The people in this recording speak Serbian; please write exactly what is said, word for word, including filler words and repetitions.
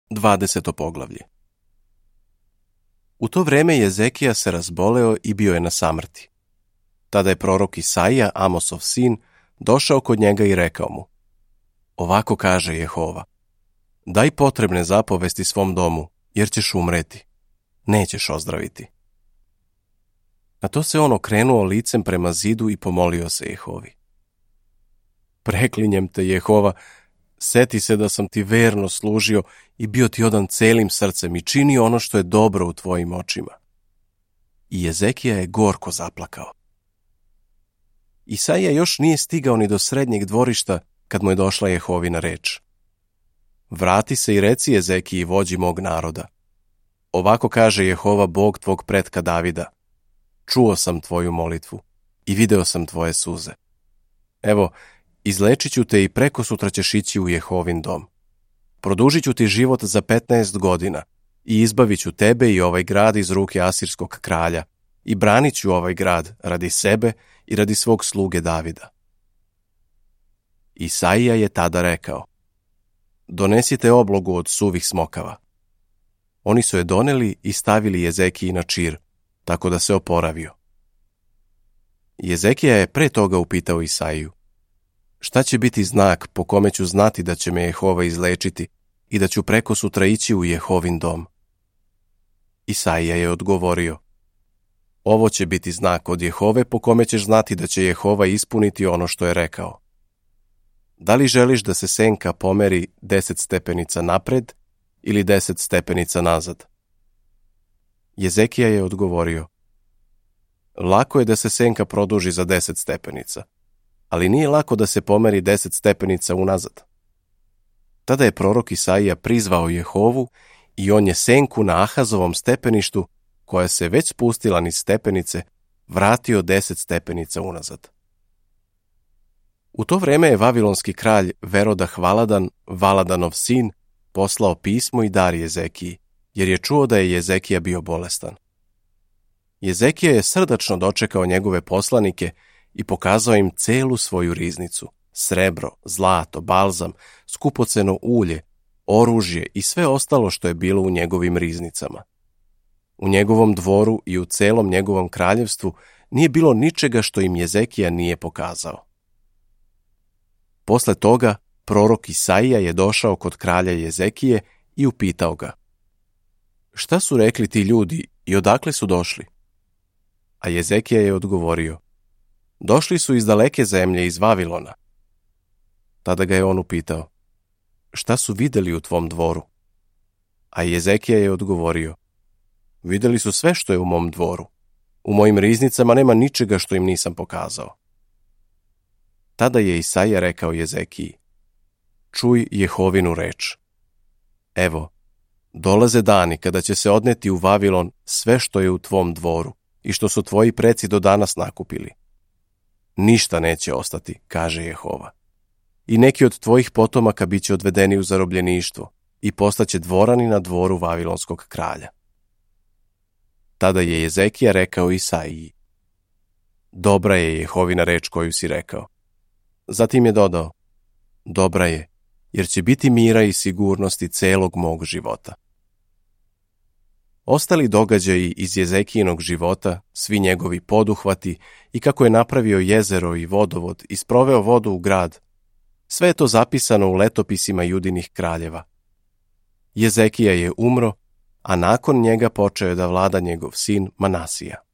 dvadeseto poglavlje. U to vreme Jezekija se razboleo i bio je na samrti. Tada je prorok Isaija, Amosov sin, došao kod njega i rekao mu: Ovako kaže Jehova: Daj potrebne zapovesti svom domu, jer ćeš umreti. Nećeš ozdraviti. Na to se on okrenuo licem prema zidu i pomolio se Jehovi: Preklinjem te, Jehova, seti se da sam ti verno služio i bio ti odan celim srcem i činio ono što je dobro u tvojim očima. I Jezekija je gorko zaplakao. Isaija još nije stigao ni do srednjeg dvorišta kad mu je došla Jehovina reč: Vrati se i reci Jezekiji, vođi mog naroda: Ovako kaže Jehova, Bog tvog pretka Davida: Čuo sam tvoju molitvu i video sam tvoje suze. Evo, izlečit ću te i preko sutra ćeš ići u Jehovin dom. Produžit ću ti život za petnaest godina i izbavit ću tebe i ovaj grad iz ruke asirskog kralja i branit ću ovaj grad radi sebe i radi svog sluge Davida. Isaija je tada rekao: Donesite oblogu od suvih smokava. Oni su je doneli i stavili Jezekiji na čir, tako da se oporavio. Jezekija je pre toga upitao Isaiju: Šta će biti znak po kome ću znati da će me Jehova izlečiti i da ću preko sutra ići u Jehovin dom? Isaija je odgovorio: Ovo će biti znak od Jehove po kome ćeš znati da će Jehova ispuniti ono što je rekao. Da li želiš da se senka pomeri deset stepenica napred ili deset stepenica nazad? Jezekija je odgovorio: Lako je da se senka produži za deset stepenica, ali nije lako da se pomeri deset stepenica unazad. Tada je prorok Isaija prizvao Jehovu i on je senku na Ahazovom stepeništu, koja se već spustila niz stepenice, vratio deset stepenica unazad. U to vreme je vavilonski kralj Verodah Valadan, Valadanov sin, poslao pismo i dar Jezekiji, jer je čuo da je Jezekija bio bolestan. Jezekija je srdačno dočekao njegove poslanike i pokazao im celu svoju riznicu: srebro, zlato, balzam, skupoceno ulje, oružje i sve ostalo što je bilo u njegovim riznicama. U njegovom dvoru i u celom njegovom kraljevstvu nije bilo ničega što im Jezekija nije pokazao. Posle toga, prorok Isaija je došao kod kralja Jezekije i upitao ga: Šta su rekli ti ljudi i odakle su došli? A Jezekija je odgovorio: Došli su iz daleke zemlje, iz Vavilona. Tada ga je on upitao: Šta su videli u tvom dvoru? A Jezekija je odgovorio: Videli su sve što je u mom dvoru. U mojim riznicama nema ničega što im nisam pokazao. Tada je Isaija rekao Jezekiji: Čuj Jehovinu reč. Evo, dolaze dani kada će se odneti u Vavilon sve što je u tvom dvoru i što su tvoji preci do danas nakupili. Ništa neće ostati, kaže Jehova. I neki od tvojih potomaka bit će odvedeni u zarobljeništvo i postaće dvorani na dvoru Vavilonskog kralja. Tada je Jezekija rekao Isaiji: Dobra je Jehovina reč koju si rekao. Zatim je dodao: Dobra je, jer će biti mira i sigurnosti celog mog života. Ostali događaji iz Jezekijinog života, svi njegovi poduhvati i kako je napravio jezero i vodovod i sproveo vodu u grad, sve je to zapisano u letopisima Judinih kraljeva. Jezekija je umro, a nakon njega počeo je da vlada njegov sin Manasija.